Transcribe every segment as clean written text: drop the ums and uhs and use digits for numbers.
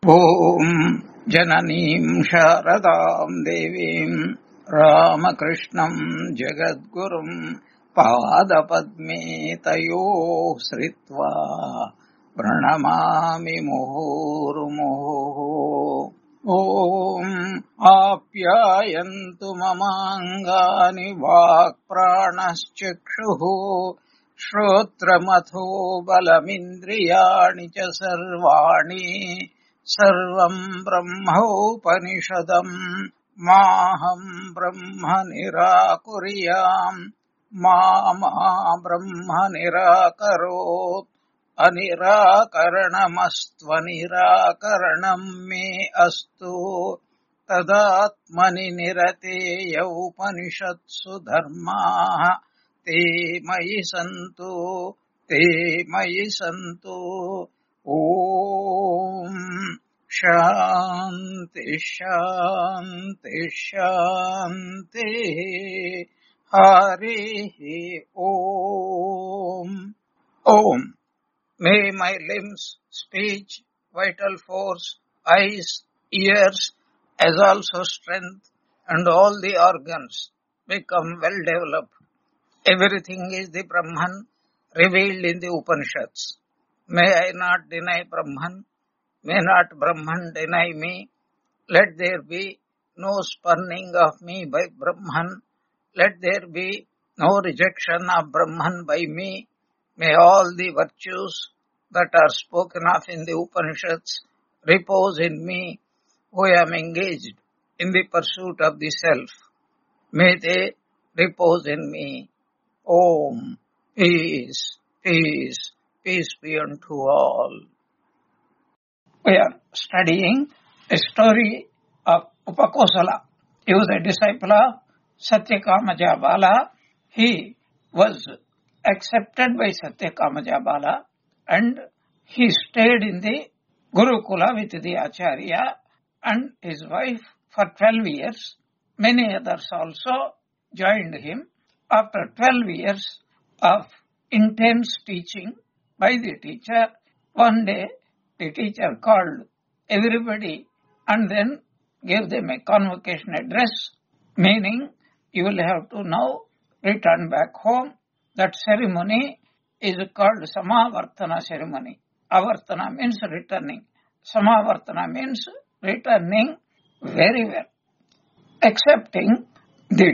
ॐ जननीं शारदां देवीं रामकृष्णं जगद्गुरुं पादपद्मे तयोः श्रित्वा प्रणमामि मुहुर्मुहुः। ॐ आप्यायन्तु ममाङ्गानि वाक्प्राणश्चक्षुः श्रोत्रमथो बलमिन्द्रियाणि च सर्वाणि सर्वं ब्रह्मोपनिषदम् माहं ब्रह्म निराकुर्याम् मा ब्रह्म निराकरोत् अनिराकरणमस्त्वनिराकरणं मे अस्तु तदात्मनि निरतेय उपनिषत्सु धर्माः ते मयि सन्तु ॐ शान्ति शान्ति शान्तिः हरिः ॐ May my limbs, speech, vital force, eyes, ears, as also strength and all the organs become well developed. Everything is the Brahman revealed in the Upanishads. May I not deny Brahman, may not Brahman deny me. Let there be no spurning of me by Brahman. Let there be no rejection of Brahman by me. May all the virtues that are spoken of in the Upanishads repose in me, who am engaged in the pursuit of the self. May they repose in me. Om. Peace, peace, peace be unto all. We are studying a story of Upakosala. He was a disciple of Satyakama Jabala. He was accepted by Satyakama Jabala and he stayed in the Gurukula with the Acharya and his wife for 12 years. Many others also joined him. After 12 years of intense teaching by the teacher, one day the teacher called everybody and then gave them a convocation address, meaning you will have to now return back home. That ceremony is called Samavartana ceremony. Avartana means returning. Samavartana means returning very well. Excepting the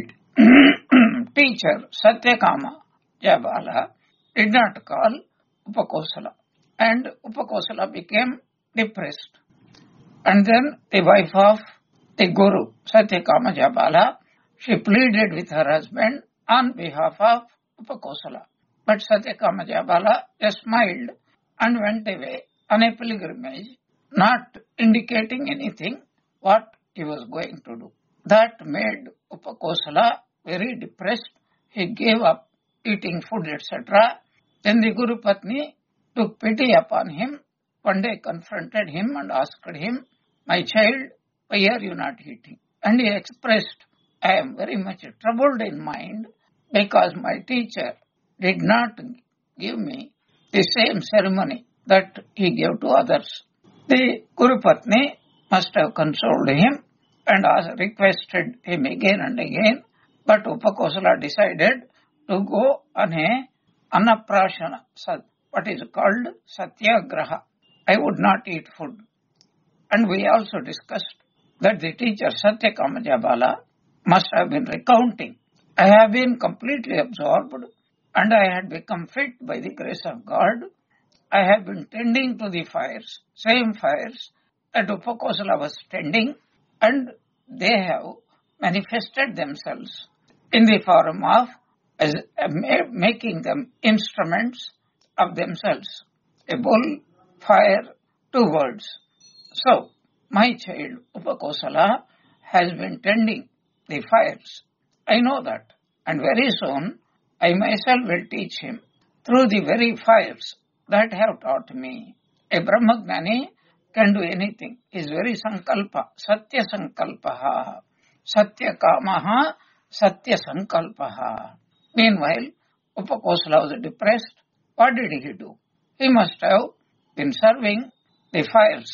teacher Satyakama Jabala did not call Upakosala, and Upakosala became depressed. And then the wife of the Guru Satyakama Jabala, she pleaded with her husband on behalf of Upakosala. But Satyakama Jabala just smiled and went away on a pilgrimage, not indicating anything what he was going to do. That made Upakosala very depressed. He gave up eating food, etc. Then the Guru Patni took pity upon him. One day confronted him and asked him, "My child, why are you not eating?" And he expressed, "I am very much troubled in mind because my teacher did not give me the same ceremony that he gave to others." The Guru Patni must have consoled him and requested him again and again, but Upakosala decided to go on a Annaprashana, what is called Satyagraha. I would not eat food. And we also discussed that the teacher Satyakama Jabala must have been recounting, "I have been completely absorbed and I had become fit by the grace of God. I have been tending to the fires, same fires that Upakosala was tending, and they have manifested themselves in the form of making them instruments of themselves. A bull, fire, 2 words. So, my child Upakosala has been tending the fires. I know that, and very soon I myself will teach him through the very fires that have taught me." A Brahmagnani can do anything. His very sankalpa, Satya Sankalpaha, Satya Kamaha, Satya Sankalpaha. Meanwhile, Upakosala was depressed. What did he do? He must have been serving the fires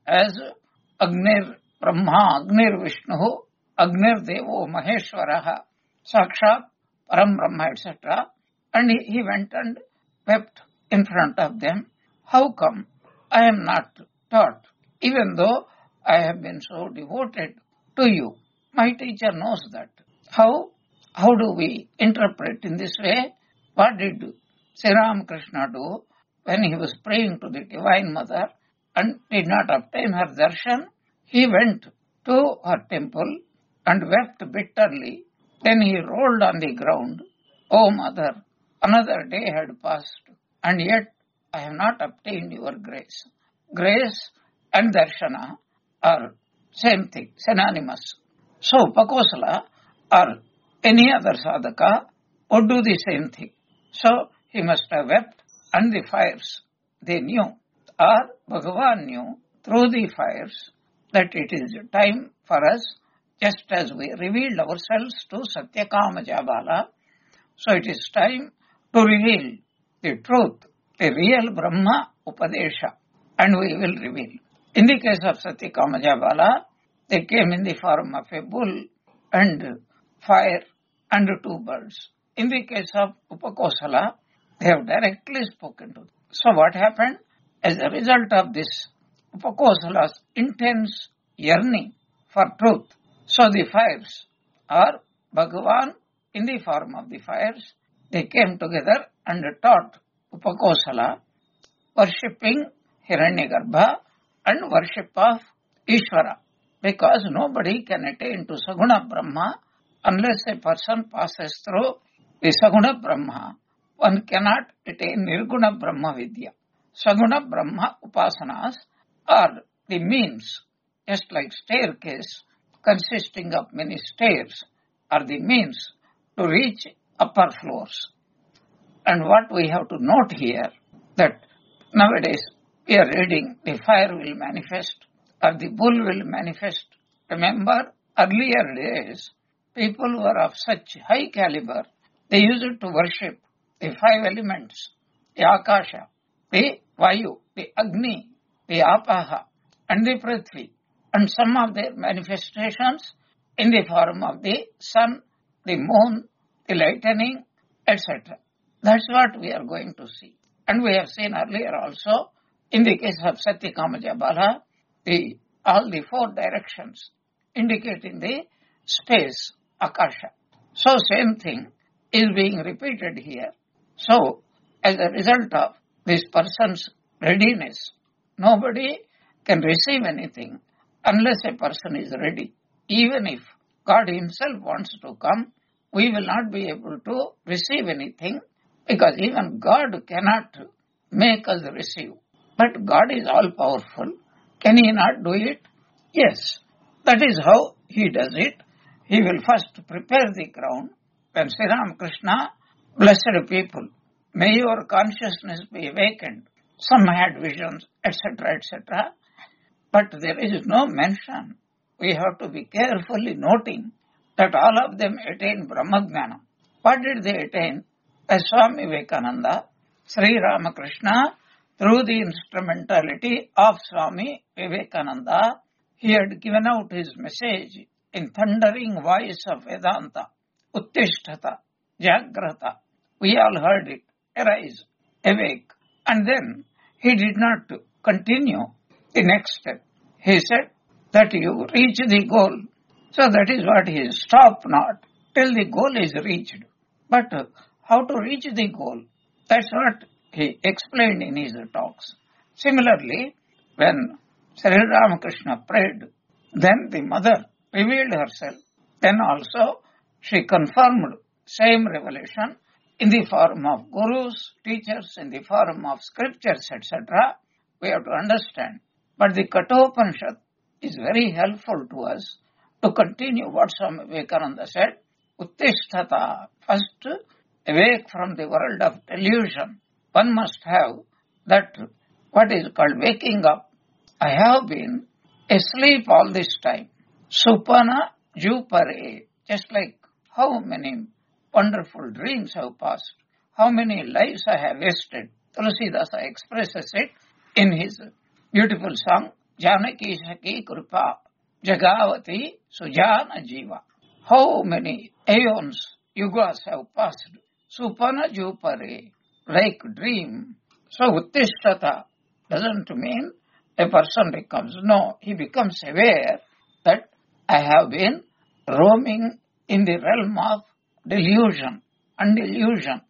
as Agnir Brahma, Agnir Vishnu, Agnir Devo Maheshwaraha, Sakshat, Param Brahma, etc. And he went and wept in front of them. How come I am not taught, even though I have been so devoted to you? My teacher knows that. How do we interpret in this way? What did Sri Ramakrishna do when he was praying to the Divine Mother and did not obtain her darshan? He went to her temple and wept bitterly. Then he rolled on the ground. Oh Mother, another day had passed, and yet I have not obtained your grace. Grace and darshana are same thing, synonymous. So Upakosala or any other sadhaka would do the same thing. So he must have wept, and the fires, they knew, or Bhagavan knew through the fires that it is time for us, just as we revealed ourselves to Satyakama Jabala, so it is time to reveal the truth, the real Brahma Upadesha, and we will reveal. In the case of Satyakama Jabala, they came in the form of a bull and fire and 2 birds. In the case of Upakosala, they have directly spoken to them. So what happened? As a result of this, Upakosala's intense yearning for truth, so the fires, or Bhagavan in the form of the fires, they came together and taught Upakosala worshipping Hiranyagarbha and worship of Ishvara, because nobody can attain to Saguna Brahma unless a person passes through the Saguna Brahma. One cannot attain Nirguna Brahma Vidya. Saguna Brahma Upasanas are the means, just like staircase consisting of many stairs, are the means to reach upper floors. And what we have to note here, that nowadays we are reading the fire will manifest or the bull will manifest. Remember, earlier days, people who are of such high caliber, they used to worship the 5 elements, the Akasha, the Vayu, the Agni, the Apaha, and the Prithvi, and some of their manifestations in the form of the sun, the moon, the lightning, etc. That's what we are going to see. And we have seen earlier also, in the case of Satyakama Jabala, all the 4 directions indicating the space, Akasha. So same thing is being repeated here. So as a result of this person's readiness, nobody can receive anything unless a person is ready. Even if God himself wants to come, we will not be able to receive anything, because even God cannot make us receive. But God is all powerful. Can he not do it? Yes. That is how he does it. He will first prepare the ground. When Sri Ramakrishna, blessed people, may your consciousness be awakened. Some had visions, etc., etc. But there is no mention. We have to be carefully noting that all of them attain Brahmajnana. What did they attain? As Swami Vivekananda, Sri Ramakrishna, through the instrumentality of Swami Vivekananda, he had given out his message in thundering voice of Vedanta, Uttishtata, Jagrata. We all heard it, arise, awake. And then he did not continue the next step. He said that you reach the goal. So that is what he is. Stop not till the goal is reached. But how to reach the goal? That's what he explained in his talks. Similarly, when Sri Ramakrishna prayed, then the mother revealed herself. Then also she confirmed same revelation in the form of gurus, teachers, in the form of scriptures, etc. We have to understand. But the Kathopanishad is very helpful to us to continue what Swami Vivekananda said. Uttishtata, first awake from the world of delusion. One must have that, what is called waking up. I have been asleep all this time. Supana Jupare, just like how many wonderful dreams have passed, how many lives I have wasted. Tulasidasa expresses it in his beautiful song, Janaki Saki Kripa Jagavati Sujana Jiva. How many aeons, yugas have passed? Supana Jupare, like dream. So Uttishtata doesn't mean a person becomes. No, he becomes aware that I have been roaming in the realm of delusion and illusion.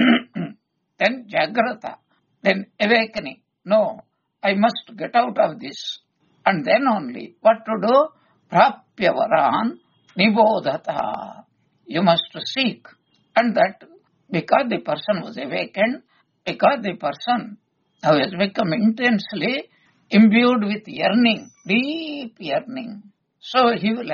Then Jagrata, then awakening. No, I must get out of this. And then only what to do? Prapyavaran Nibodhata. You must seek. And that because the person was awakened, because the person who has become intensely imbued with yearning, deep yearning. So he will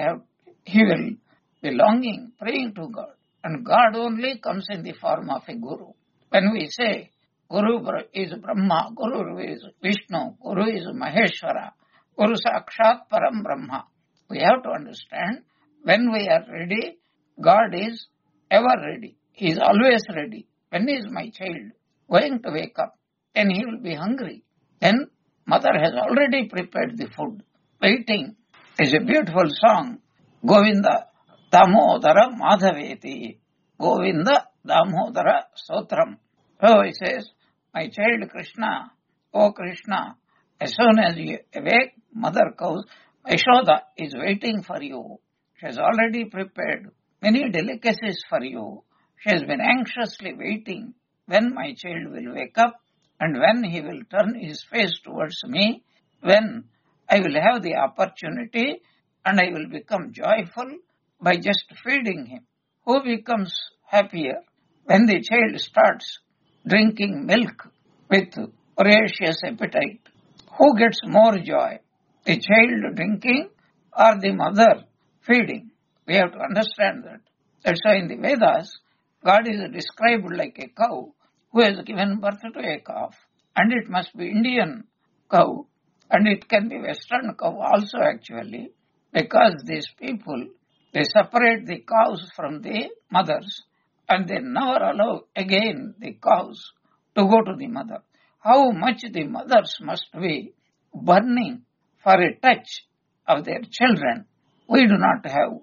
be longing, praying to God. And God only comes in the form of a guru. When we say Guru is Brahma, Guru is Vishnu, Guru is Maheshwara, Guru Sakshat Param Brahma, we have to understand when we are ready, God is ever ready. He is always ready. When is my child going to wake up? Then he will be hungry. Then mother has already prepared the food, waiting. It's a beautiful song. Govinda Damodara Madhaveti. Govinda Damodara Sotram. So he says, my child Krishna, oh Krishna, as soon as you awake, mother cows, Yashoda is waiting for you. She has already prepared many delicacies for you. She has been anxiously waiting when my child will wake up and when he will turn his face towards me, when I will have the opportunity and I will become joyful by just feeding him. Who becomes happier when the child starts drinking milk with voracious appetite? Who gets more joy? The child drinking or the mother feeding? We have to understand that. That's why in the Vedas, God is described like a cow who has given birth to a calf. And it must be Indian cow. And it can be Western cow also actually. Because these people, they separate the cows from the mothers. And they never allow again the cows to go to the mother. How much the mothers must be burning for a touch of their children. We do not have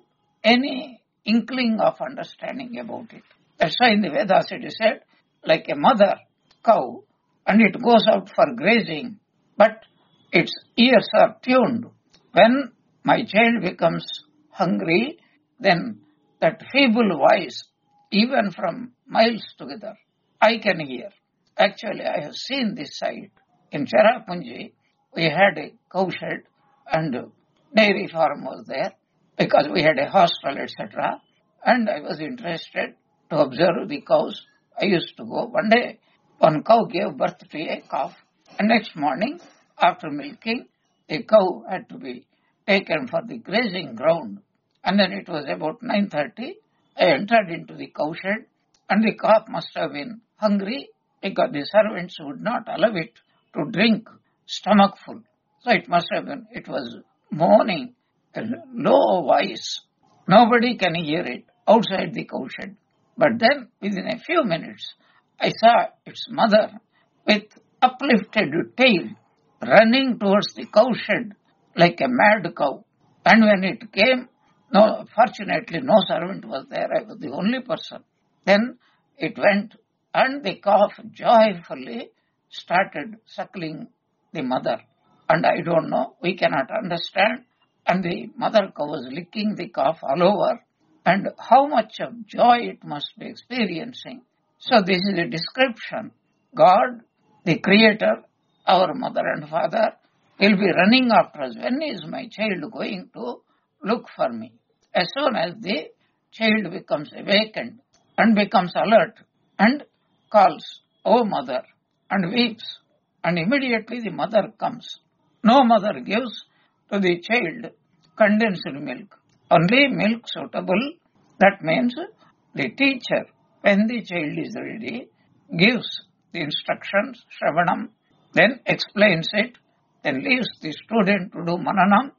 any inkling of understanding about it. That's why in the Vedas it is said, like a mother cow, and it goes out for grazing, but its ears are tuned. When my child becomes hungry, then that feeble voice, even from miles together, I can hear. Actually, I have seen this sight. In Cherrapunji, we had a cow shed and dairy farm was there because we had a hostel, etc. And I was interested to observe the cows. I used to go. One day, one cow gave birth to a calf. And next morning, after milking, a cow had to be taken for the grazing ground. And then it was about 9:30. I entered into the cow shed and the calf must have been hungry because the servants would not allow it to drink stomach full. So it must have been, it was moaning, a low voice. Nobody can hear it outside the cow shed. But then within a few minutes, I saw its mother with uplifted tail running towards the cow shed like a mad cow. And when it came, fortunately no servant was there, I was the only person. Then it went and the calf joyfully started suckling the mother. And I don't know, we cannot understand. And the mother cow was licking the calf all over. And how much of joy it must be experiencing. So this is a description. God, the Creator, our mother and father, will be running after us. When is my child going to look for me? As soon as the child becomes awakened and becomes alert and calls, "Oh mother," and weeps, and immediately the mother comes. No mother gives to the child condensed milk. Only milk suitable. That means the teacher, when the child is ready, gives the instructions, Shravanam, then explains it, then leaves the student to do Mananam,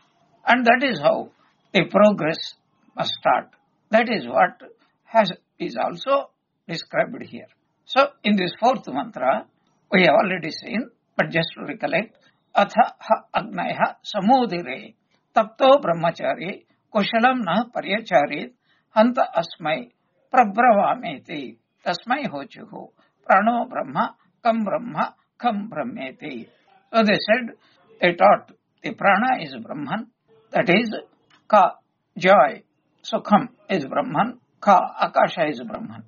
and that is how the progress must start. That is what is also described here. So in this fourth mantra, we have already seen, but just to recollect, atha agnaya samudire tapto brahmachari kushalam na paryacharit hanta asmai prabravameti tasmai hochuhu prano brahma kam brahmeti. So they said, they taught the prana is Brahman, that is ka, joy, sukham is Brahman, ka, akasha is Brahman.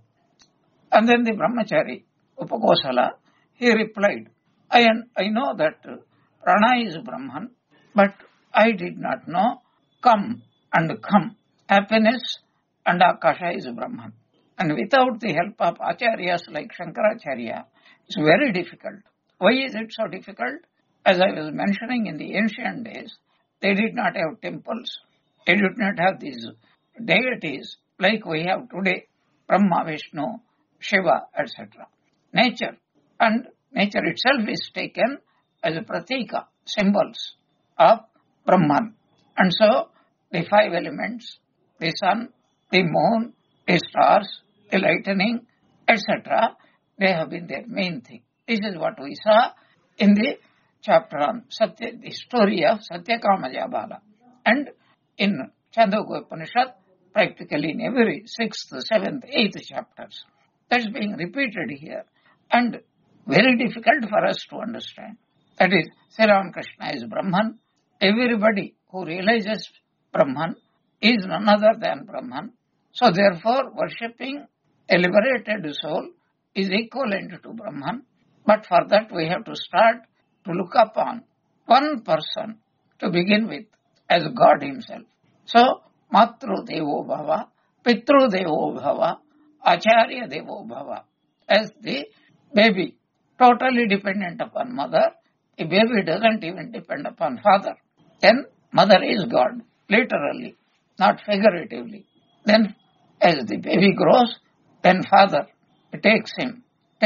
And then the brahmachari, Upakosala, he replied, I know that prana is Brahman, but I did not know kam and kham, happiness and akasha is Brahman. And without the help of acharyas like Shankaracharya, it's very difficult. Why is it so difficult? As I was mentioning, in the ancient days, they did not have temples. They did not have these deities like we have today, Brahma, Vishnu, Shiva, etc. Nature, and nature itself is taken as a pratika, symbols of Brahman. And so, the five elements, the sun, the moon, the stars, the lightning, etc., they have been their main thing. This is what we saw in the chapter on Satya, the story of Satyakama Jabala. And in Chandogya Upanishad, practically in every 6th, 7th, 8th chapters. That's being repeated here. And very difficult for us to understand. That is, Sri Ramakrishna is Brahman. Everybody who realizes Brahman is none other than Brahman. So therefore, worshipping a liberated soul is equivalent to Brahman. But for that we have to start to look upon one person to begin with as God himself. So, Matru Devo Bhava, Pitru Devo Bhava, Acharya Devo Bhava. As the baby, totally dependent upon mother, a baby doesn't even depend upon father. Then mother is God, literally, not figuratively. Then as the baby grows, then father takes him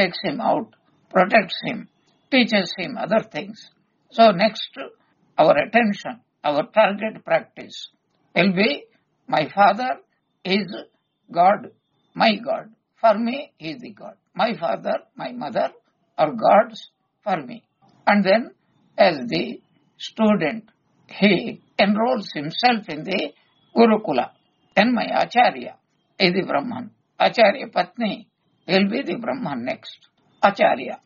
out, protects him, teaches him other things. So next, our attention, our target practice will be, my father is God, my God. For me, he is the God. My father, my mother are gods for me. And then, as the student, he enrolls himself in the Gurukula. Then my Acharya is the Brahman. Acharya Patni will be the Brahman next. Acharya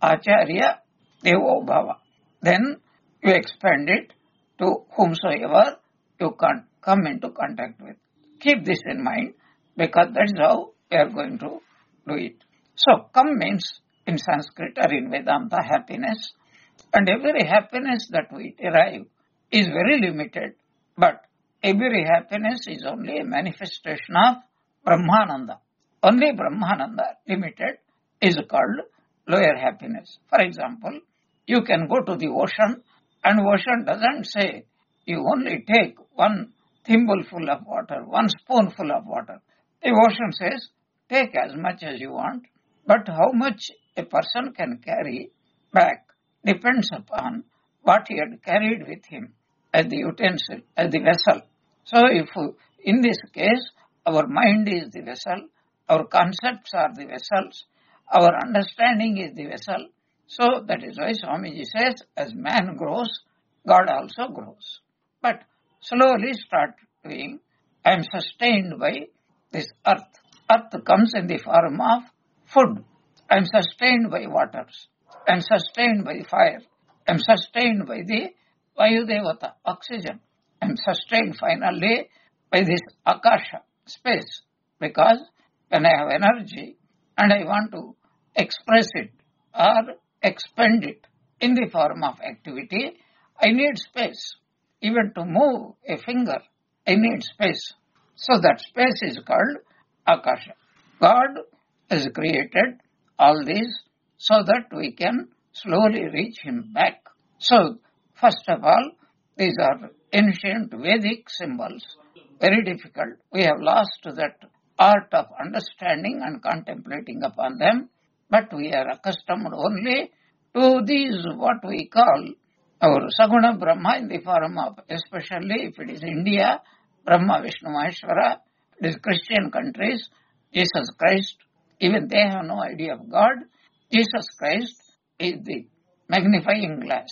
Devo Bhava. Then you expand it to whomsoever you can come into contact with. Keep this in mind, because that's how we are going to do it. So, kam means in Sanskrit or in Vedanta happiness, and every happiness that we derive is very limited, but every happiness is only a manifestation of Brahmananda. Only Brahmananda limited is called lower happiness. For example, you can go to the ocean, and ocean doesn't say you only take one thimbleful of water, one spoonful of water. The ocean says take as much as you want, but how much a person can carry back depends upon what he had carried with him as the utensil, as the vessel. So if in this case our mind is the vessel, our concepts are the vessels, our understanding is the vessel. So that is why Swamiji says, as man grows, God also grows. But slowly start doing, I am sustained by this earth. Earth comes in the form of food. I am sustained by waters. I am sustained by fire. I am sustained by the Vayudevata, oxygen. I am sustained finally by this Akasha, space. Because when I have energy and I want to express it or expend it in the form of activity, I need space. Even to move a finger, I need space. So that space is called Akasha. God has created all these so that we can slowly reach Him back. So, first of all, these are ancient Vedic symbols, very difficult. We have lost that art of understanding and contemplating upon them, but we are accustomed only to these what we call our Saguna Brahma in the form of, especially if it is India, Brahma, Vishnu, Maheshwara, it is Christian countries, Jesus Christ, even they have no idea of God. Jesus Christ is the magnifying glass.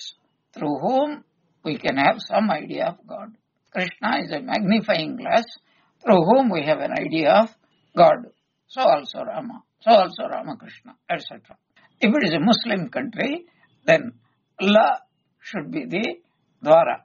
through whom we can have some idea of God. Krishna is a magnifying glass through whom we have an idea of God. So also Rama, so also Ramakrishna, etc. If it is a Muslim country, then Allah should be the dwara,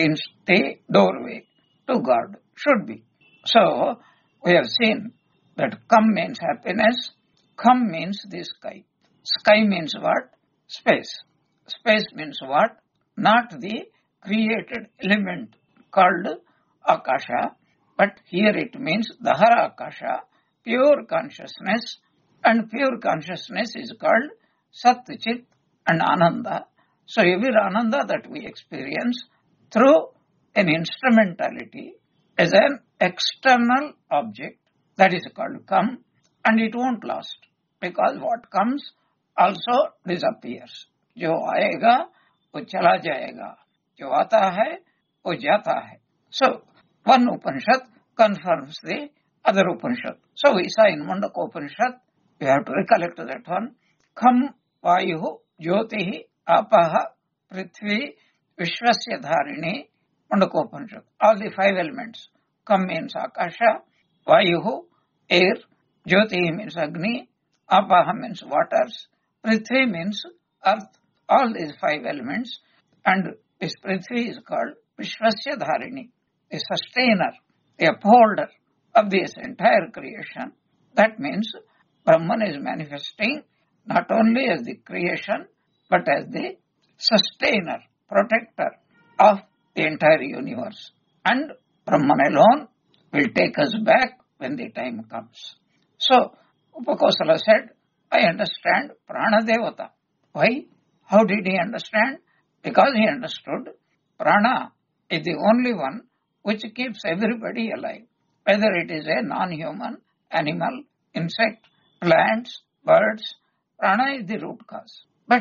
the doorway to God, should be. So, we have seen that come means happiness, come means the sky. Sky means what? Space. Space means what? Not the created element called Akasha, but here it means Dahara Akasha, pure consciousness, and pure consciousness is called Sat Chit and Ananda. So every Ananda that we experience through an instrumentality as an external object, that is called come, and it won't last, because what comes also disappears. जो आएगा वो चला जाएगा, जो आता है वो जाता है. So one Upanishad confirms the other Upanishad. So we saw in Mundaka Upanishad, we have to recollect that one. Kham Vayuhu Jyotihi Apaha Prithvi Vishwasya Dharini, Mundaka Upanishad. All the 5 elements. Kham means Akasha, Vayuhu, air, Jyotihi means Agni, Apaha means waters, Prithvi means earth. All these 5 elements, and this Prithvi is called Vishwasya Dharini, the sustainer, the upholder of this entire creation. That means Brahman is manifesting not only as the creation, but as the sustainer, protector of the entire universe. And Brahman alone will take us back when the time comes. So, Upakosala said, I understand Prana Devata. Why? How did he understand? Because he understood Prana is the only one which keeps everybody alive. Whether it is a non-human, animal, insect, plants, birds, Prana is the root cause. But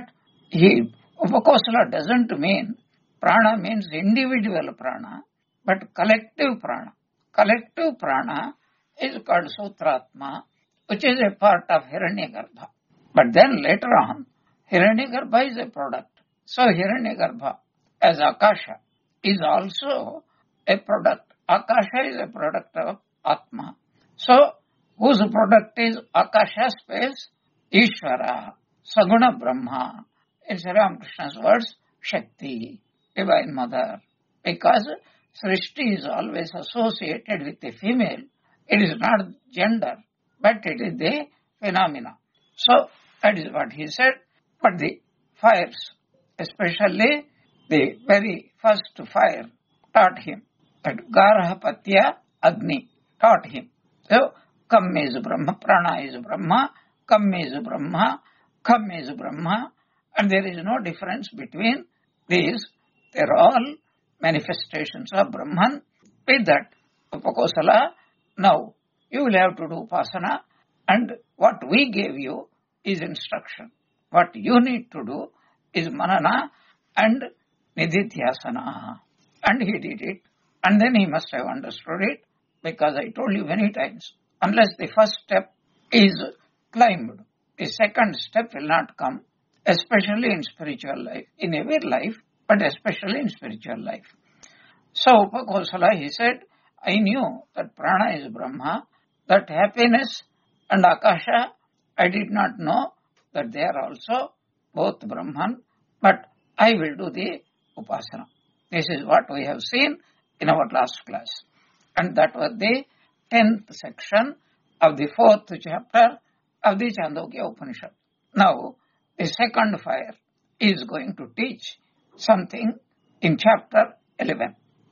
Upakosala doesn't mean Prana means individual Prana, but collective Prana. Collective Prana is called Sutratma, which is a part of Hiranyagarbha. But then later on, Hiranyagarbha is a product. So Hiranyagarbha as Akasha is also a product. Akasha is a product of Atma. So whose product is Akasha space? Ishvara, Saguna Brahma. In Sri Ramakrishna's words, Shakti, Divine Mother. Because Srishti is always associated with the female. It is not gender, but it is the phenomena. So that is what he said. But the fires, especially the very first fire, taught him that Garhapatya Agni taught him. So, Kam is Brahma, Prana is Brahma, Kam is Brahma, Kam is Brahma, and there is no difference between these. They are all manifestations of Brahman. With that, Upakosala, now you will have to do Upasana, and what we gave you is instruction. What you need to do is Manana and Nididhyasana. And he did it, and then he must have understood it, because I told you many times, unless the first step is climbed, the second step will not come, especially in spiritual life, in every life, but especially in spiritual life. So Upakosala, he said, I knew that Prana is Brahma, that happiness and Akasha, I did not know that they are also both Brahman, but I will do the Upasana. This is what we have seen in our last class. And that was the 10th section of the 4th chapter of the Chandogya Upanishad. Now, the second fire is going to teach something in chapter 11.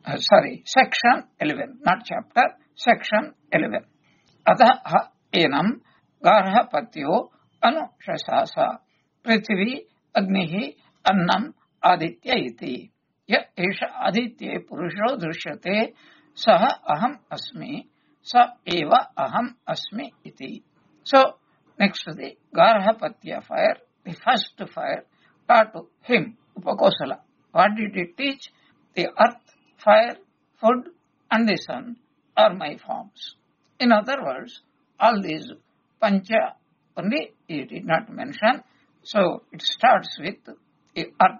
Section 11, not chapter, section 11. Atha enam garhapatyo anushasasa prithvi agnihi annam aditya iti. Ya esha aditya purusho drishyate saha aham asmi sa eva aham asmi iti. So, next to the Garhapatya fire, the first fire taught to him, Upakosala. What did it teach? The earth, fire, food and the sun are my forms. In other words, all these pancha only he did not mention. So it starts with the earth.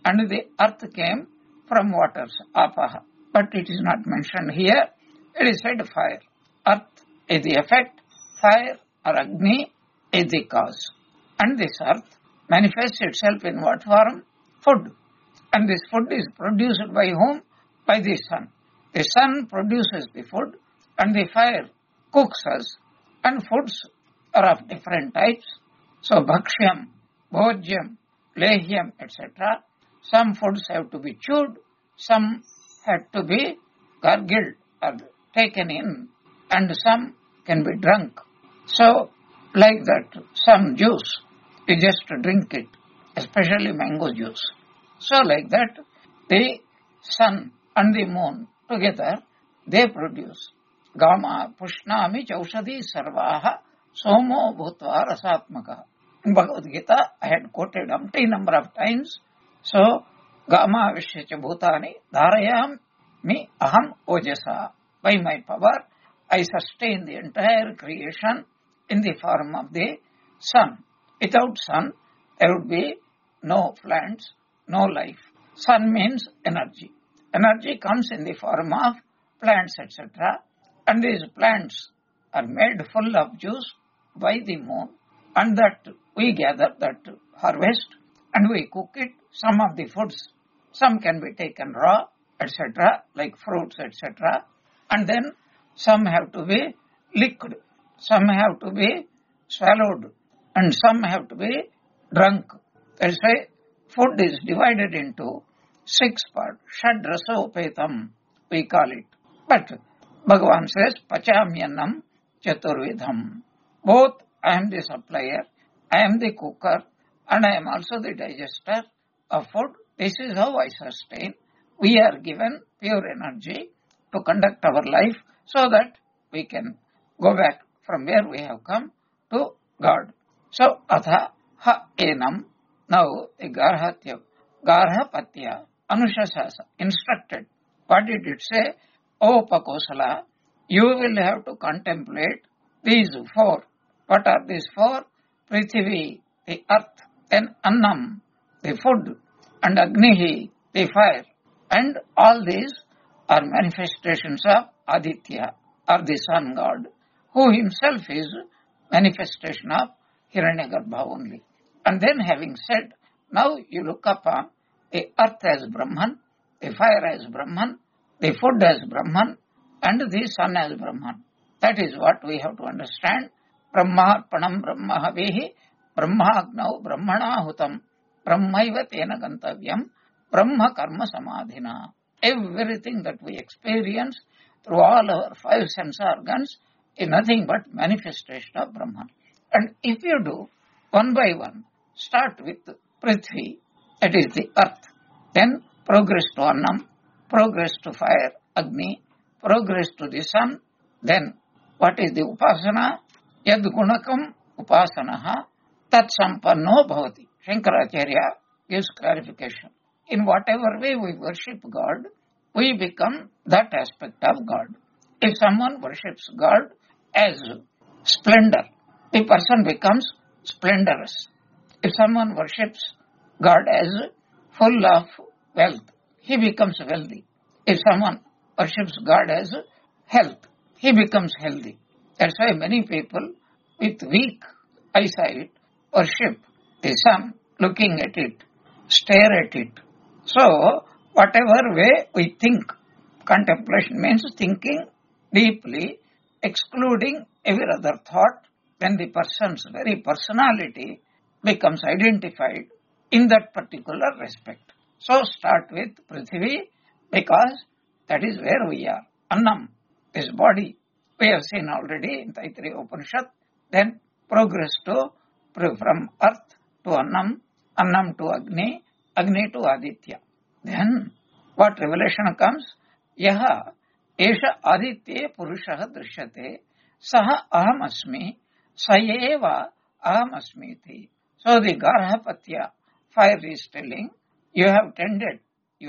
and the earth came from waters, apaha. But it is not mentioned here. It is said fire. Earth is the effect, fire or Agni is the cause. And this earth manifests itself in what form? Food. And this food is produced by whom? By the sun. The sun produces the food and the fire cooks us, and foods are of different types. So bhakshyam, bhojyam, lehyam, etc. Some foods have to be chewed, some have to be gargled or taken in, and some can be drunk. So like that, some juice, you just drink it, especially mango juice. So like that, the sun and the moon together, they produce. Gama pushnami chaushadi sarvaha somo bhutva rasatmaka. In Bhagavad Gita, I had quoted umpteen number of times. So, Gama vishyacha bhutani dharayam mi aham ojasa. By my power, I sustain the entire creation in the form of the sun. Without sun, there would be no plants, no life. Sun means energy. Energy comes in the form of plants, etc. And these plants are made full of juice by the moon, and that we gather that harvest and we cook it. Some of the foods, some can be taken raw, etc., like fruits, etc. And then some have to be liquid, some have to be swallowed, and some have to be drunk. That's why food is divided into 6 parts. Shad rasopetam, we call it. But Bhagavan says, Pachamyanam chaturvidham. Both I am the supplier, I am the cooker, and I am also the digester of food. This is how I sustain. We are given pure energy to conduct our life so that we can go back from where we have come to God. So, atha ha enam. Now, the Garhapatya, Anushasasa, instructed. What did it say? O Pakosala, you will have to contemplate these 4. What are these 4? Prithivi, the earth, then Annam, the food, and Agnihi, the fire. And all these are manifestations of Aditya, or the sun god, who himself is manifestation of Hiranyagarbha only. And then having said, now you look upon the earth as Brahman, the fire as Brahman, the food as Brahman, and the sun as Brahman. That is what we have to understand. Brahmarpanam Brahmahavehi, Brahmagnau Brahmana Hutam, Brahmaiva Tena Gantavyam, Brahma Karma Samadhina. Everything that we experience through all our 5 sense organs is nothing but manifestation of Brahman. And if you do, one by one, start with Prithvi, that is the earth, then progress to Annam, progress to fire, Agni, progress to the sun, then what is the Upasana? Yad Gunakam Upasanaha Tat Sampanno Bhavati. Shankaracharya gives clarification. In whatever way we worship God, we become that aspect of God. If someone worships God as splendor, the person becomes splendorous. If someone worships God as full of wealth, he becomes wealthy. If someone worships God as health, he becomes healthy. That's why many people with weak eyesight worship the sun, looking at it, stare at it. So, whatever way we think, contemplation means thinking deeply, excluding every other thought, then the person's very personality becomes identified in that particular respect. So, start with Prithvi, because that is where we are. Annam, this body, we have seen already in Taittiriya Upanishad. Then progress to from earth to Annam, Annam to Agni, Agni to Aditya. Then what revelation comes? Yaha esha Aditya Purushaha Drishyate Saha Aham Asmi Sayeva Aham Asmiti. So the Garhapatya fire is telling, you have tended, you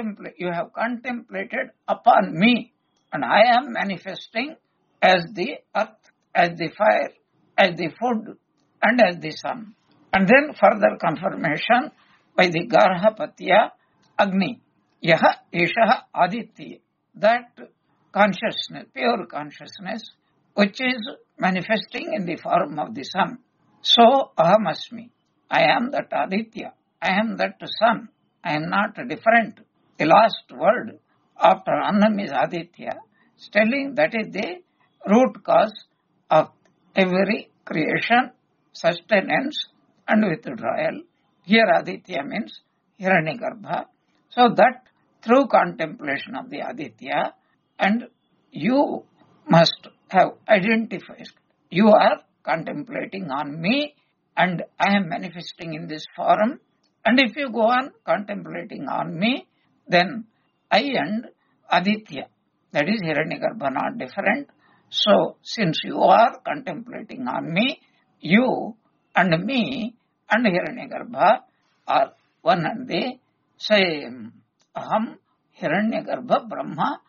have contemplated upon me, and I am manifesting as the earth, as the fire, as the food, and as the sun. And then further confirmation, by the Garhapatya Agni. Yaha Eshaha Aditya. That consciousness, pure consciousness, which is manifesting in the form of the sun. So Aham Asmi. I am that Aditya. I am that sun. I am not different. The last word after Annam is Aditya, telling that is the root cause of every creation, sustenance and withdrawal. Here Aditya means Hiranyagarbha. So that through contemplation of the Aditya, and you must have identified, you are contemplating on me and I am manifesting in this form. And if you go on contemplating on me, then I and Aditya, that is Hiranyagarbha, not different. So since you are contemplating on me, you and me and Hiranyagarbha are one and the same. Aham Hiranyagarbha Brahma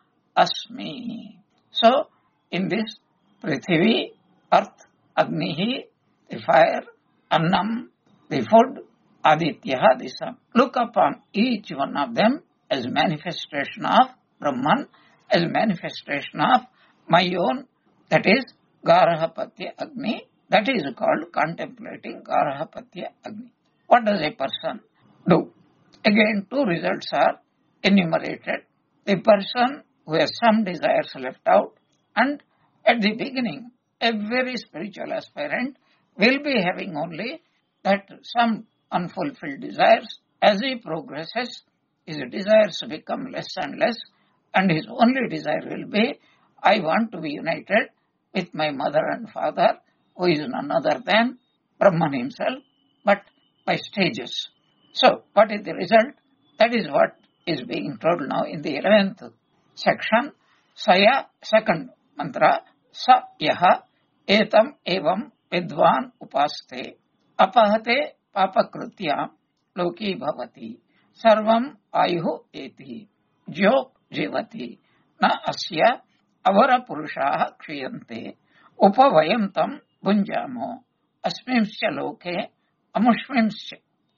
Asmi. So in this Prithvi, Earth, Agnihi, the fire, Annam, the food, Aditya, the sun. Look upon each one of them as manifestation of Brahman, as manifestation of my own, that is Garhapatya Agni. That is called contemplating Garhapatya Agni. What does a person do? Again, two results are enumerated. The person who has some desires left out, and at the beginning, every spiritual aspirant will be having only that some unfulfilled desires. As he progresses, his desires become less and less, and his only desire will be, I want to be united with my mother and father, who is none other than Brahman himself, but by stages. So, what is the result? That is what is being told now in the 11th section. Saya, second mantra, Sa Yaha Etam Evam Vidvan Upaste Apahate Papakritya Loki Bhavati Sarvam Ayuhu Eti Jyok Jivati Na Asya Avara Purushaha Kshiyante Upavayantam Bunjamo Asmimsya Loke Amushmimsya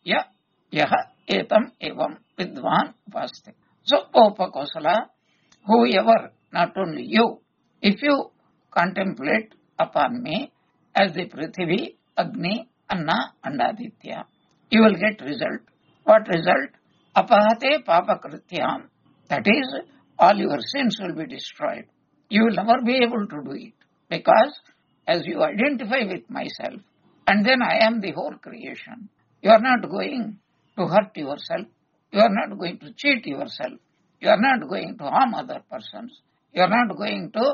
Yaha Etam Evam Vidvan Upaste. So, Upakosala, whoever, not only you, if you contemplate upon me as the Prithvi, Agni, Anna and Aditya, you will get result. What result? Apahate papakrityam. That is, all your sins will be destroyed. You will never be able to do it, because as you identify with myself, and then I am the whole creation, you are not going to hurt yourself, you are not going to cheat yourself, you are not going to harm other persons, you are not going to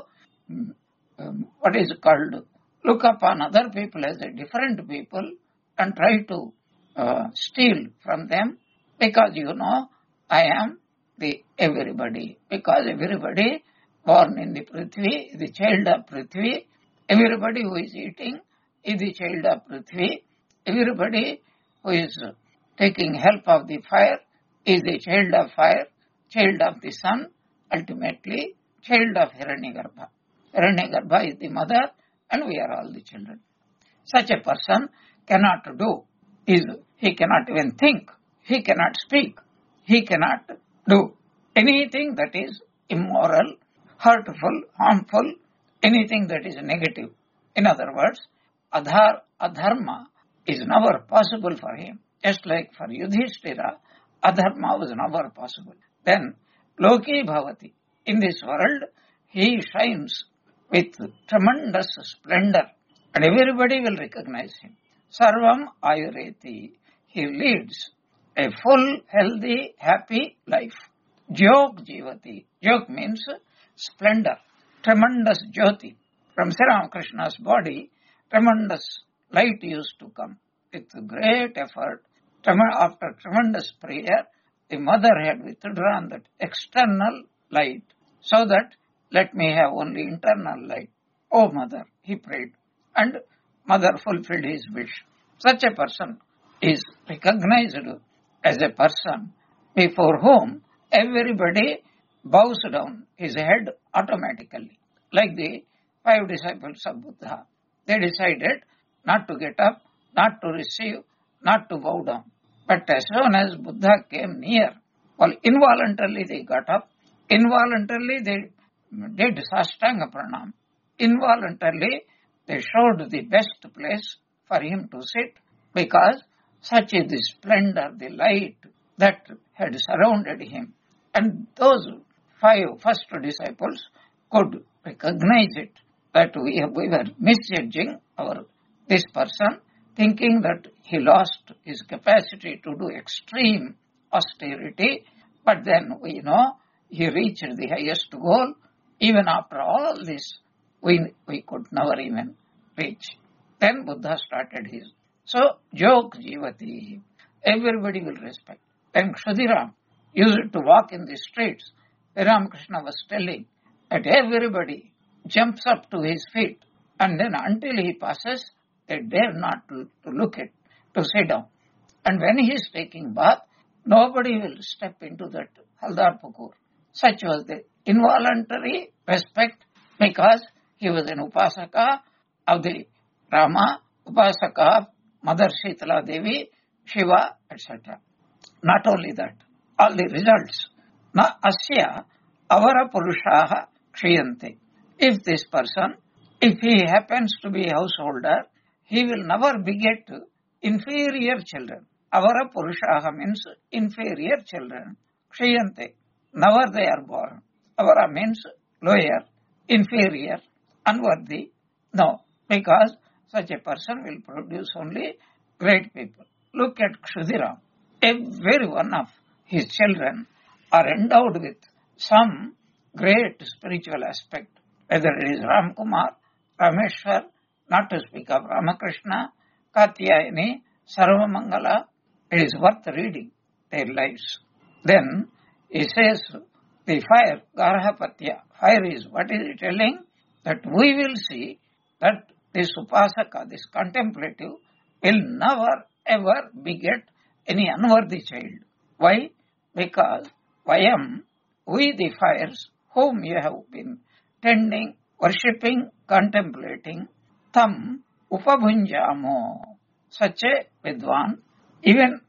what is called, look upon other people as a different people and try to steal from them, because you know I am the everybody, because everybody born in the Prithvi is the child of Prithvi, everybody who is eating is the child of Prithvi, everybody who is taking help of the fire is the child of fire, child of the sun, ultimately child of Hiranyagarbha. Hiranyagarbha is the mother and we are all the children. Such a person cannot do, he cannot even think, he cannot speak, he cannot do anything that is immoral, hurtful, harmful, anything that is negative. In other words, adharma is never possible for him. Just like for Yudhishthira, adharma was never possible. Then, Loki Bhavati, in this world, he shines with tremendous splendor and everybody will recognize him. Sarvam Ayureti, he leads a full, healthy, happy life. Jyok Jivati, Jyok means splendor, tremendous Jyoti. From Sri Ramakrishna's body, tremendous light used to come. With great effort, after tremendous prayer, the mother had withdrawn that external light, so that let me have only internal light. Oh mother, he prayed, and mother fulfilled his wish. Such a person is recognized as a person before whom everybody bows down his head automatically. Like the 5 disciples of Buddha, they decided not to get up, not to receive, not to bow down. But as soon as Buddha came near, well, involuntarily they got up, involuntarily they did Sastanga Pranam, involuntarily they showed the best place for him to sit, because such is the splendor, the light that had surrounded him. And those 5 first disciples could recognize it, that we were misjudging this person, thinking that he lost his capacity to do extreme austerity, but then we know he reached the highest goal. Even after all this, we could never even reach. Then Buddha started his. So, Jog Jivati, everybody will respect. Then Kshudiram used to walk in the streets. Ramakrishna was telling that everybody jumps up to his feet, and then until he passes, they dare not to look at, to sit down. And when he is taking bath, nobody will step into that Haldar Pukur. Such was the involuntary respect, because he was an Upasaka of the Rama, Upasaka of Mother Shitala Devi, Shiva, etc. Not only that, all the results. Na asya avara purushaha kshiyante. If this person, if he happens to be a householder, he will never beget inferior children. Avara purushaha means inferior children. Kshiyante, never they are born. Avara means lower, inferior, unworthy. No, because such a person will produce only great people. Look at Kshudiram. Every one of his children are endowed with some great spiritual aspect. Whether it is Ramkumar, Rameshwar, not to speak of Ramakrishna, Katyayani, Sarvamangala, it is worth reading their lives. Then he says, the fire, Garhapatya, fire is, what is it telling? That we will see that this Upasaka, this contemplative, will never ever beget any unworthy child. Why? Because Vayam, we the fires, whom you have been tending, worshipping, contemplating, Tam Upabhunjamo, such a Vidwan, even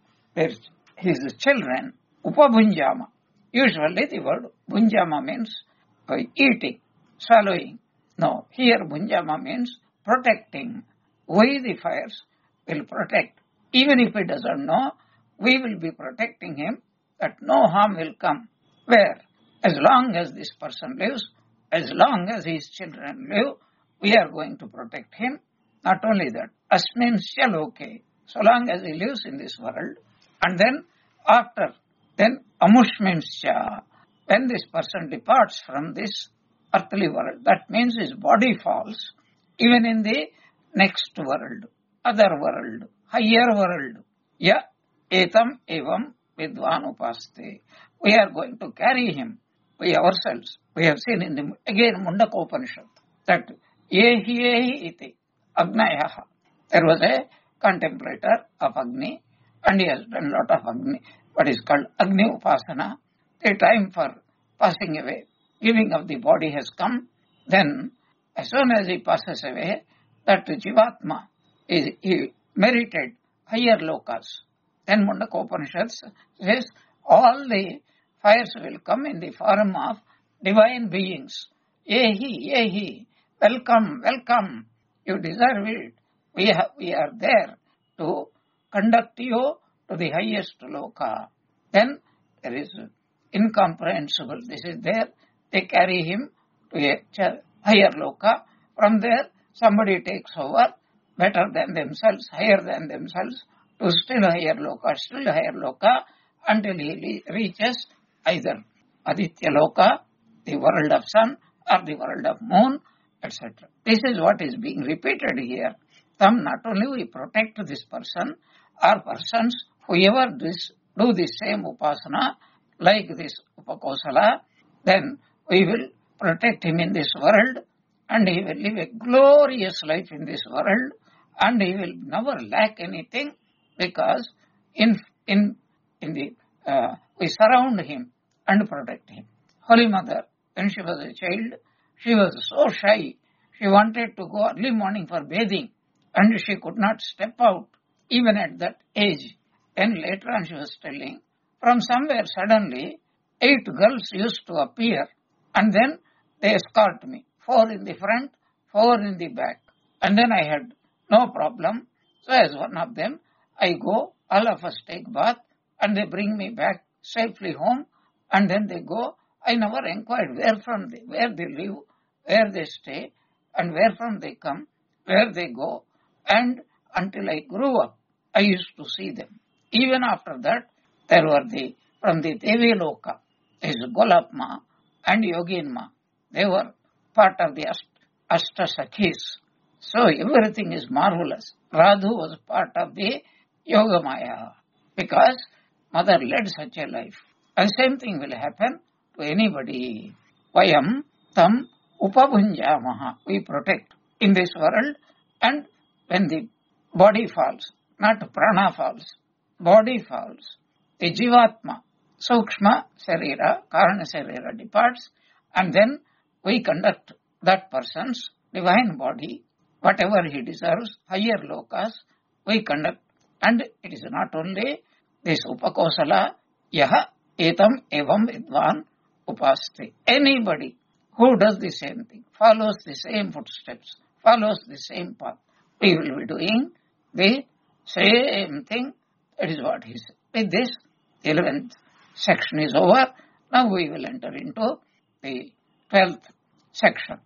his children, Upabhunjama. Usually the word Bhunjama means eating, swallowing. No, here Bhunjama means protecting. We the fires will protect. Even if he doesn't know, we will be protecting him, that no harm will come. Where? As long as this person lives, as long as his children live, we are going to protect him. Not only that, Asmin Shaloke, so long as he lives in this world, and then after, then Amushmimscha, when this person departs from this earthly world, that means his body falls, even in the next world, other world, higher world. Ya etam evam vidvan upaste. We are going to carry him, we ourselves. We have seen in the, again, Mundaka Upanishad, that yehi iti agnayaha. There was a contemplator of Agni, and he has done a lot of Agni, what is called Agni Upasana. The time for passing away, giving of the body has come. Then, as soon as he passes away, that Jivatma, he merited higher lokas. Then Mundaka Upanishad says, all the fires will come in the form of divine beings. Yehi, welcome, welcome, you deserve it. We are there to conduct you to the highest loka. Then there is incomprehensible. This is there. They carry him to a higher loka. From there, somebody takes over, better than themselves, higher than themselves, to still higher loka, until he reaches either Aditya loka, the world of sun, or the world of moon, etc. This is what is being repeated here. Not only we protect this person, or persons, whoever do the same upasana, like this Upakosala, then we will protect him in this world, and he will live a glorious life in this world, and he will never lack anything, because we surround him and protect him. Holy Mother, when she was a child, she was so shy. She wanted to go early morning for bathing, and she could not step out, even at that age. Then later on she was telling, from somewhere suddenly 8 girls used to appear and then they escort me. 4 in the front, 4 in the back. And then I had no problem. So as one of them, I go, all of us take bath and they bring me back safely home and then they go. I never inquired where they live, where they stay and where from they come, where they go. And until I grew up, I used to see them. Even after that, there were from the Devi Loka, there is Golapma and Yoginma. They were part of the Ashtasakhis. So everything is marvelous. Radhu was part of the Yogamaya because mother led such a life. And same thing will happen to anybody. Vayam tam upabhunjamaha. We protect in this world, and when the body falls, not prana falls, body falls, the jivatma, sukshma sarira, karana sarira departs, and then we conduct that person's divine body, whatever he deserves, higher lokas, we conduct. And it is not only this upakosala, yaha etam evam vidvan upaste. Anybody who does the same thing, follows the same footsteps, follows the same path, we will be doing the same thing. That is what he said. With this, the 11th section is over. Now we will enter into the 12th section.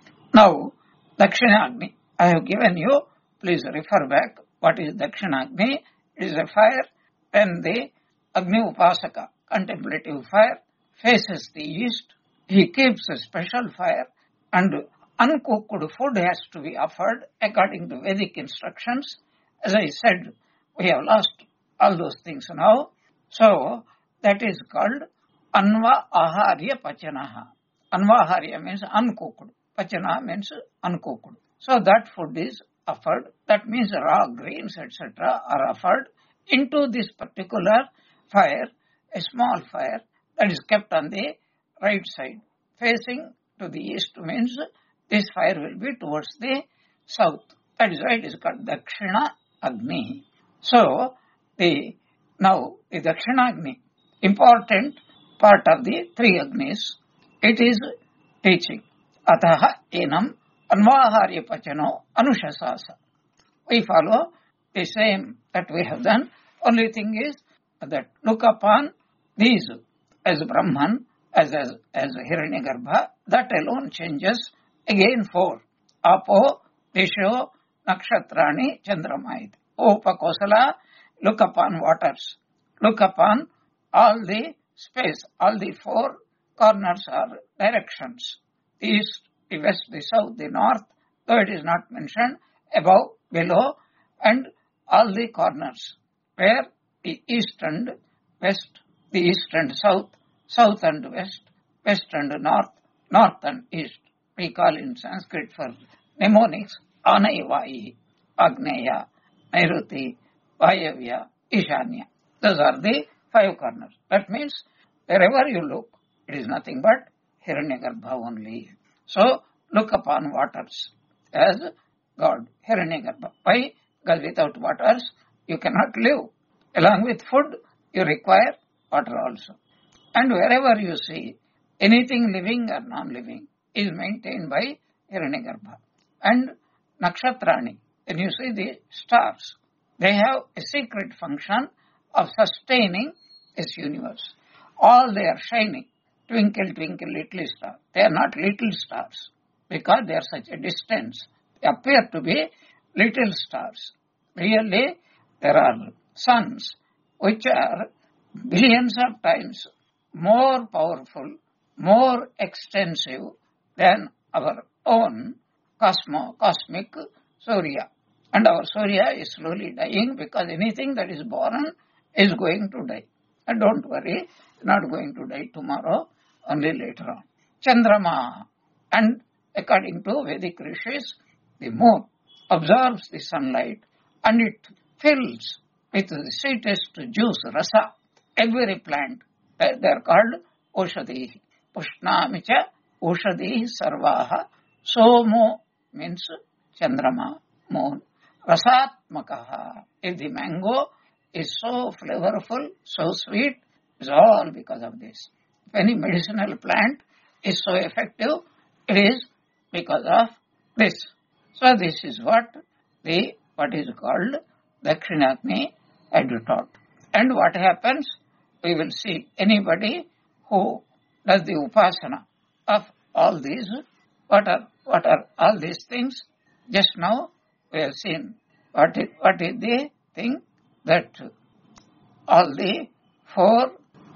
Now, Dakshinagni. I have given you, please refer back, what is Dakshinagni. It is a fire when the Agni Upasaka, contemplative fire, faces the east. He keeps a special fire and uncooked food has to be offered according to Vedic instructions. As I said, we have lost all those things now. So, that is called Anva Aharya Pachanaha. Anva Aharya means uncooked. Pachana means uncooked. So, that food is offered. That means raw grains, etc. are offered into this particular fire, a small fire that is kept on the right side. Facing to the east means this fire will be towards the south. That is why it is called Dakshina Agni. So, now the Dakshina Agni, important part of the 3 Agnis, it is teaching. Ataha enam anvaharya pachano anushasasa. We follow the same that we have done. Only thing is that look upon these as Brahman, as Hiranyagarbha, that alone changes. Again 4. Apo, Disho, Nakshatrani, Chandramayit. Upakosala, look upon waters. Look upon all the space, all the 4 corners are directions. The east, the west, the south, the north, though it is not mentioned, above, below, and all the corners, where the east and west, the east and south, south and west, west and north, north and east. We call in Sanskrit for mnemonics, Anayavai, Agneya, Nairuti, Vayavya, Ishanya. Those are the 5 corners. That means wherever you look, it is nothing but Hiranyagarbha only. So, look upon waters as God, Hiranyagarbha. Why? Because without waters, you cannot live. Along with food, you require water also. And wherever you see anything living or non-living is maintained by Hiranyagarbha. And Nakshatrani, when you see the stars, they have a secret function of sustaining this universe. All they are shining. Twinkle, twinkle, little star. They are not little stars because they are such a distance. They appear to be little stars. Really, there are suns which are billions of times more powerful, more extensive than our own cosmic Surya. And our Surya is slowly dying because anything that is born is going to die. And don't worry, it's not going to die tomorrow, only later on. Chandrama, and according to Vedic rishis, the moon absorbs the sunlight and it fills with the sweetest juice, rasa, every plant. They are called Oshadhi. Pushnamicha Oshadhi Sarvaha. Somo means Chandrama, moon. Rasatmakaha. If the mango is so flavorful, so sweet, is all because of this. If any medicinal plant is so effective, it is because of this. So this is what is called Dakshinagni had taught. And what happens? We will see. Anybody who does the upasana of all these, what are all these things? Just now we have seen what is the thing that all the four.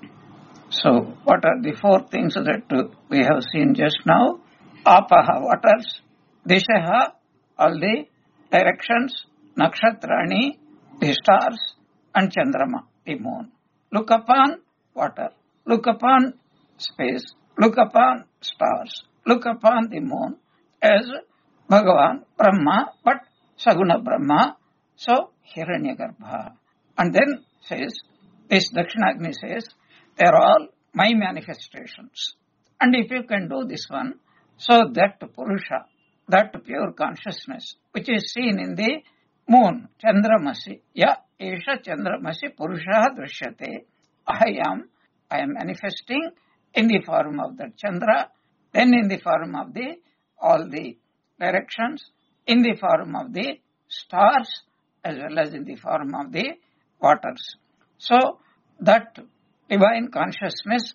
So what are the four things that we have seen just now? Apaha, waters; Dishaha, all the directions; Nakshatrani, the stars; and Chandrama, the moon. Look upon water, look upon space, look upon stars, look upon the moon as Bhagavan, Brahma, but Saguna Brahma, so Hiranyagarbha. And then says, this Dakshinagni says, they are all my manifestations. And if you can do this one, so that Purusha, that pure consciousness, which is seen in the moon, Chandramasi, Esha Chandramasi Purusha Drishyate, I am manifesting in the form of the Chandra, then in the form of all the directions, in the form of the stars, as well as in the form of the waters. So that divine consciousness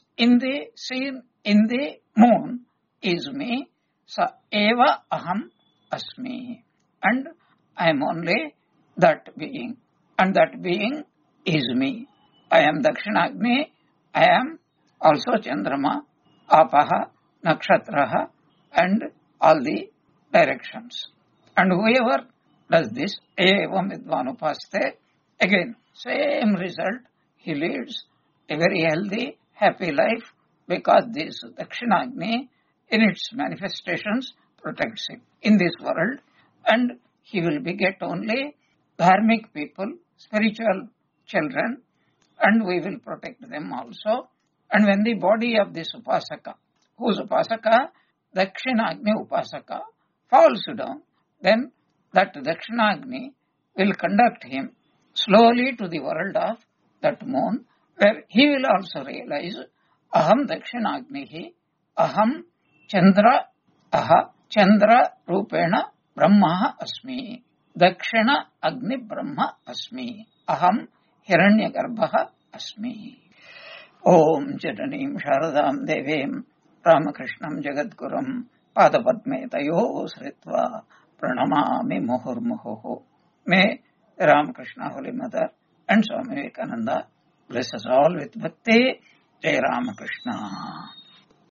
seen in the moon is me, sa eva aham asmi, and I am only that being, and that being is me. I am Dakshinagni, I am also Chandrama, Apaha, Nakshatraha, and all the directions. And whoever does this, evam vidvan upaste, again, same result, he leads a very healthy, happy life, because this Dakshinagni, in its manifestations, protects him in this world, and he will beget only dharmic people, spiritual children, and we will protect them also. And when the body of this Upasaka, whose Upasaka, Dakshinagni Upasaka, falls down, then that Dakshinagni will conduct him slowly to the world of that moon, where he will also realize, Aham Dakshinagnihi, Aham Chandra, Chandra Rupena Brahma Asmi, Dakshina Agni Brahma Asmi, Aham Hiranyagarbha Asmi. Om Jadanim Sharadam Devim Ramakrishnam Jagadgurum Padapadme Tayo Sritva Pranamami Muhurmuhu. May Ramakrishna Holy Mother and Swami Vivekananda bless us all with Bhakti. Jai Ramakrishna.